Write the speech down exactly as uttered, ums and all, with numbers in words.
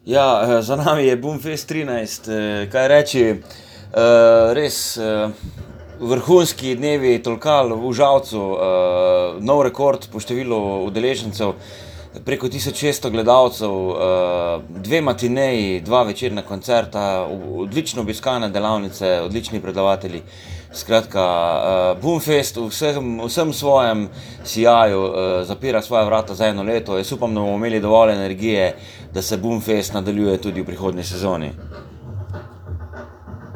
Ja, za nami je Boomfest trinajst, kaj reči, res vrhunski dnevi tolkal v Žalcu, nov rekord po številu udeležencev, preko tisoč šeststo gledalcev, dve matineji, dva večerna koncerta, odlično obiskane delavnice, odlični predavatelji. Skratka, Boomfest v vsem, vsem svojem sijaju zapira svoja vrata za eno leto. Jaz upam, da bomo imeli dovolj energije, da se Boomfest nadaljuje tudi v prihodnji sezoni.